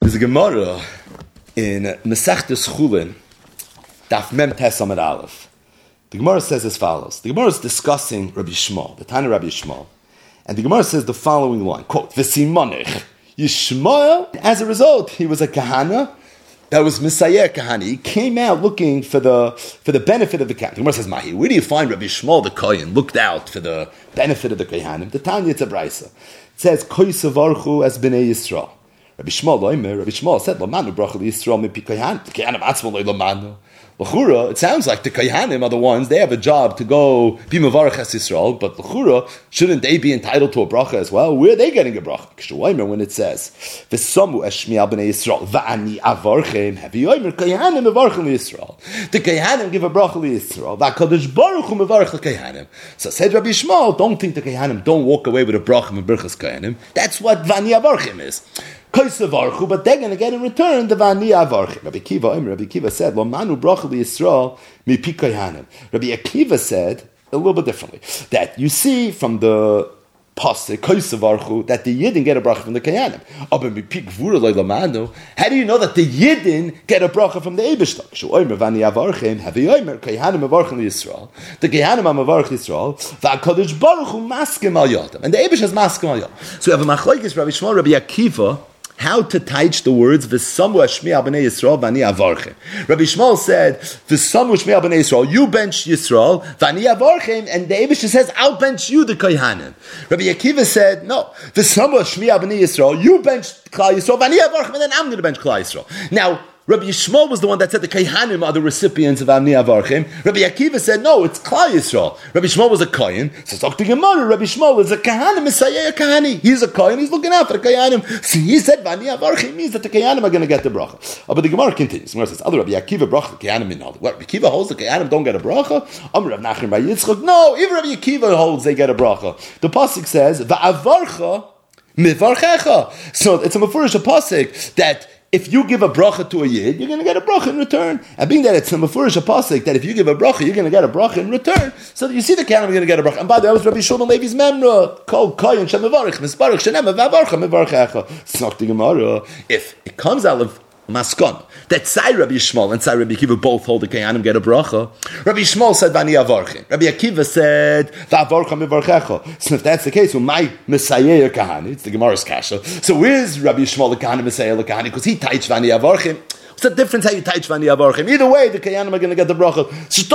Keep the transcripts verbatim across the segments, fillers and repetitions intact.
There's a Gemara in Masechtas Chulin, Daf Mem Tes Amud Aleph. The Gemara says as follows. The Gemara is discussing Rabbi Shmuel, the Tana Rabbi Shmuel, and the Gemara says the following line, quote, V'simonich, Yishmael, as a result, he was a kahana, that was Messiah Kahani. He came out looking for the for the benefit of the Kohen. The Gemara says, Mahi, where do you find Rabbi Shmuel the Kohen looked out for the benefit of the Kohanim? The Tanya it's a brisa. It says, Koisavarchu as b'nei Yisrael. Rabbi Shmuel loimer, Rabbi Shmuel said, Lamanu bracha Yisrael mipi Kohanim. The Kohanim atzmo loy lamanu. L'chura, it sounds like the Kohanim are the ones, they have a job to go be Mevarach as Yisrael, but L'chura, shouldn't they be entitled to a bracha as well? Where are they getting a bracha? K'shuaymer, when it says, V'samu eshmi al b'nei Yisrael, v'ani avarchem, hevi yoymer, Kohanim mevarchem Yisrael. The Kohanim give a bracha Yisrael, v'akadosh baruch hu mevarach l'Kohanim. So said Rabbi Shmuel, don't think the Kohanim don't walk away with a bracha and berachas Kohanim. That's what v'ani avarchem is. But they're going to get in return the Vani Avarchim. Rabbi Akiva, Rabbi Akiva said, "Lo manu bracha Yisrael mipi kohanim." Rabbi Akiva said a little bit differently that you see from the pasuk Koisavarchu that the Yidden get a bracha from the Kohanim. Aber mipi gvura lo lamanu. How do you know that the Yidden get a bracha from the Eibishter? Shuomer Vani Avarchim havi yomer Kohanim avarchim Yisrael. The Kohanim are avarch Yisrael. Va'kadosh baruch hu maskem al yodam, and the Eibish has maskem al yodam. So we have a machlokes Rabbi Shmuel, Rabbi Akiva. How to teach the words V'samu Shmi al b'nei Yisrael v'ani avarchem. Rabbi Shmuel said V'samu Shmi al b'nei Yisrael. You bench Yisrael v'ani avarchem, and the Eibush says I'll bench you the Kohanim. Rabbi Akiva said no. V'samu Shmi al b'nei Yisrael. You bench Klal Yisrael v'ani avarchem, and then I'm going to bench Klal Yisrael. Now Rabbi Yishmael was the one that said the Kohanim are the recipients of Avni Avarchim. Rabbi Akiva said, no, it's Klal Yisrael. Rabbi Yishmael was a Kohen. So talk to Gemara. Rabbi Yishmael is a Kohanim, Messiah Kahani. He's a Kohen, he's looking out for the Kohanim. So he said, Avni Avarchim means that the Kohanim are going to get the bracha. Oh, but the Gemara continues. The Gemara says, other Rabbi Akiva bracha, the Kohanim in all. What, Rabbi Akiva holds the Kohanim don't get a bracha? Amr Rav Nachman bar Yitzchak. No, even Rabbi Akiva holds they get a bracha. The pasuk says, Va'avarcha mivarchecha. So it's a mafurish a pasuk that if you give a bracha to a yid, you're going to get a bracha in return. And being that it's a mafurish a pasuk that if you give a bracha, you're going to get a bracha in return. So you see the Kohanim are going to get a bracha. And by the way, that was Rabbi Shlomo Levi's memra called Kohen Shem Mevarich Misparich Shenem Mevarcha Mevarchecha. It's not the Gemara. If it comes out of Maskon that Tzai Rabbi Yishmael and Tzai Rabbi Akiva both hold the Kohanim get a bracha. Rabbi Yishmael said Vani Avarchim. Rabbi Akiva said Va'avarcha Mevarchecha. So if that's the case, well, my Messiah Kahani, it's the Gemara's kasha. So where's Rabbi Yishmael the Kahani Messiah the Kahani? Because he teach Vani Avarchim. What's the difference how you teach Vani Avarchim? Either way, the Kohanim are going to get the bracha.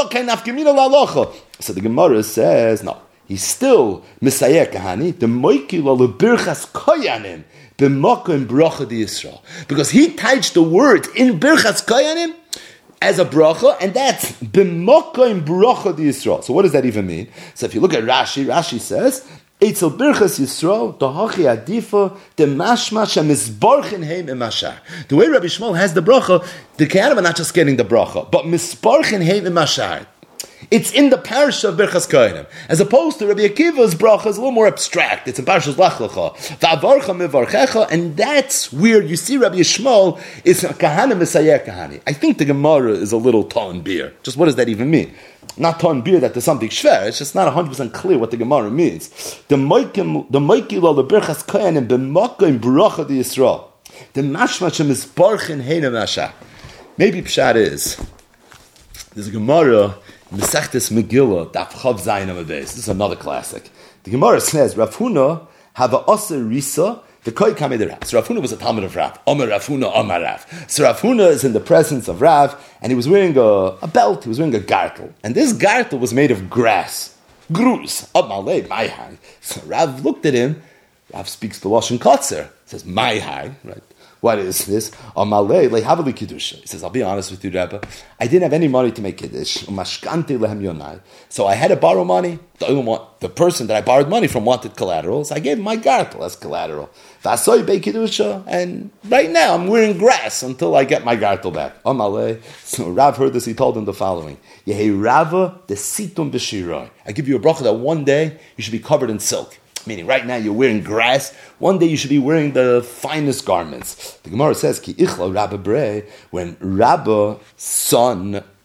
So the Gemara says no. He's still Messiah Kahani. The Moiki lo lebirchas Kohanim. B'makom bracha di Yisrael, because he touched the word in Birchas Kohanim as a bracha, and that's b'makom bracha di Yisrael. So what does that even mean? So if you look at Rashi, Rashi says Eitzel Birchas Yisrael tohachi adifa the mashma shemizbarchin heim imashar. The way Rabbi Shmuel has the bracha, the Kohanim are not just getting the bracha, but misbarchin heim imashar. It's in the parasha of Birchas Kohanim, as opposed to Rabbi Akiva's bracha is a little more abstract. It's in Parashas Lech Lecha, Va'avarcha Mevarchecha, and that's where you see Rabbi Yishmael is a Kahana Messiah Kahani. I think the Gemara is a little ton beer. Just what does that even mean? Not ton beer that there's something shver. It's just not one hundred percent clear what the Gemara means. The Moikim, the Moikilo, the Birchas Kohanim, B'makom bracha di Yisrael. The Mashma Shem is Barchin Heina Masha. Maybe Pshat is there's a Gemara. Mesechtes Megillah, Daf Chav Zayin Amud Beis. This is another classic. The Gemara says, Rav Huna have a Oser Risa, the Koi Kamei de Rav. So Rav Huna was a Talmud of Rav. Omer Rav Huna, Omer Rav. So Rav Huna is in the presence of Rav, and he was wearing a, a belt, he was wearing a gartel. And this gartel was made of grass. Gruz. Ab Malay, my high. So Rav looked at him, Rav speaks the Lashon Kotzer. He says, my high, right? What is this? Amalei lehavali kiddusha. He says, "I'll be honest with you, Rebbe. I didn't have any money to make kiddush. Umashkanti lehem yonai. So I had to borrow money. The, the person that I borrowed money from wanted collateral, so I gave him my gartel as collateral. Vasoy be kiddusha, and right now I'm wearing grass until I get my gartel back. Amalei. So Rav heard this. He told him the following: Yehi Rava the situm b'shiroi. I give you a bracha that one day you should be covered in silk. Meaning, right now you're wearing grass. One day you should be wearing the finest garments. The Gemara says, "Ki ichla Rabba Brei." When Rabba's son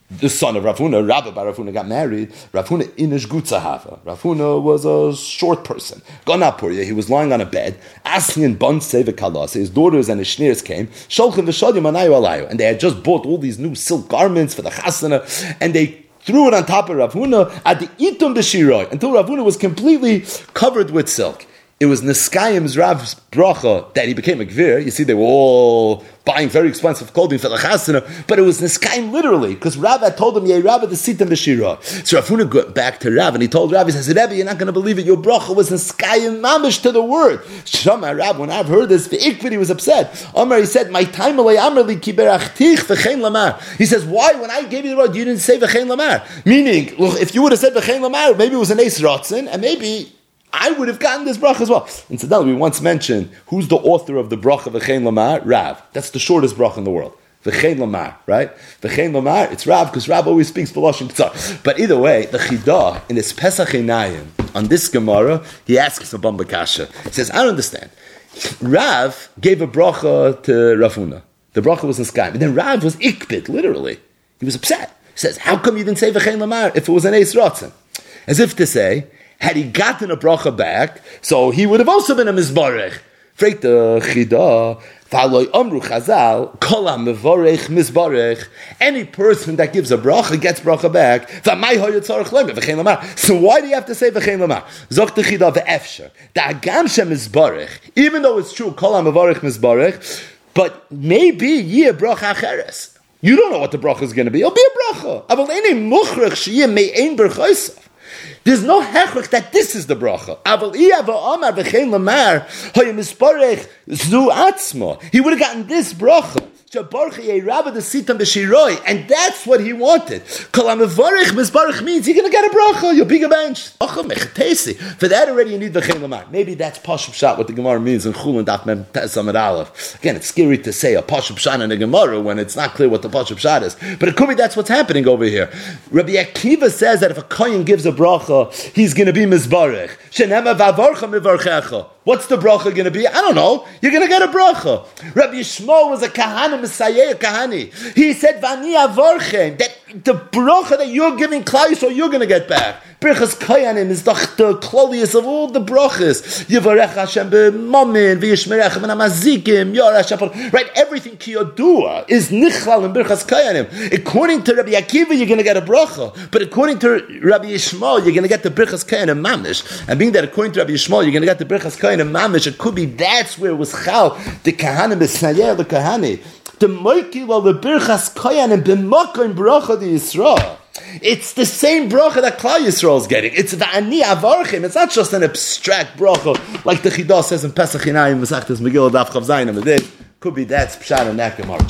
the son of Rav Huna, Rabbi Bar Rav Huna, got married. Rav Huna inish gutzahava. Rav Huna was a short person. Ganapurya, he was lying on a bed. Aslian bon seva kalas. His daughters and his shneers came. Sholchem v'shadim anayu alayu, and they had just bought all these new silk garments for the chasana, and they threw it on top of Rav Huna at the itum b'shiroi until Rav Huna was completely covered with silk. It was Niskayim's Rav's bracha that he became a gvir. You see, they were all buying very expensive clothing for the chasana, but it was Niskayim literally, because Rav had told him, Yeh Rav the sitam b'shira. So Rav Huna got back to Rav, and he told Rav, he says, Rebbe, you're not going to believe it, your bracha was Niskayim mamish to the word. Shama Rav, when I've heard this, the ikvid, he was upset. Amar, he said, my time alay amar li kiberachich v'chein lamar. He says, why, when I gave you the word, you didn't say v'chein lamar? Meaning, look, if you would have said v'chein lamar, maybe it was an eis ratzin, and maybe I would have gotten this bracha as well. Incidentally, we once mentioned who's the author of the bracha v'chein lamar? Rav. That's the shortest bracha in the world. V'chein lamar, right? V'chein lamar, it's Rav, because Rav always speaks B'lashon K'tzar. But either way, the Chidah, in his Pesach Einayim, on this Gemara, he asks a Bamba Kasha. He says, I don't understand. Rav gave a bracha to Rav Huna. The bracha was in sky. But then Rav was ikbid, literally. He was upset. He says, how come you didn't say v'chein lamar if it was an eis ratzin? As if to say, had he gotten a bracha back, so he would have also been a mizbarech. Freit the chida, v'aloi amru chazal, kol ha-mevorech mizbarech. Any person that gives a bracha gets bracha back. V'may hoyo tzarech loim v'chein lamar. So why do you have to say v'chein lamar? Zoch the chida v'efsher. Da'agam shem mizbarech. Even though it's true, kol ha-mevorech mizbarech, but maybe yeh bracha acheres. You don't know what the bracha is going to be. It'll be a bracha. Aval any muchrech sheyeh me'ein berchosav. There's no hechrich that this is the bracha. Aval iyava amar v'chein lamar hoy misparech zu atzma. He would have gotten this bracha. And that's what he wanted. Misbarech means you're going to get a bracha. You'll be a bench. For that already you need the v'chein lamar. Maybe that's Pashup Shat, what the Gemara means in Chulun Daf Mem Tes Amud Aleph. Again, it's scary to say a Pashup Shat in a Gemara when it's not clear what the Pashup Shat is. But it could be that's what's happening over here. Rabbi Akiva says that if a kohen gives a bracha, he's going to be Misbarech. Shenema v'avorcha mivarchecha. What's the bracha going to be? I don't know. You're going to get a bracha. Rabbi Yishmael was a kahana, Messiah kahani. He said, Vani avorchem, that the bracha that you're giving Klal Yisrael, you're going to get back. Birchas Kayanim is the, the kloliest of all the brachas. Yivarech Hashem b'mamin, v'yishmerech v'namazikim, yorash apol. Right, everything kiyodua is nichlal in Birchas Kayanim. According to Rabbi Akiva, you're going to get a bracha. But according to Rabbi Yishmael, you're going to get the Birchas Kayanim mamish. And being that according to Rabbi Yishmael, you're going to get the Birchas Kayanim mamish, it could be that's where it was chal, the kahana b'snayeh the kahani. The moikil of the Birchas Kayanim b'makom bracha di Yisrael. It's the same bracha that Klal Yisrael is getting. It's the ani avarchim. It's not just an abstract bracha like the Chidah says in Pesach Einayim Masechtas Megillah Daf Chav Zayin Amid. Could be that's pshat in that Gemara.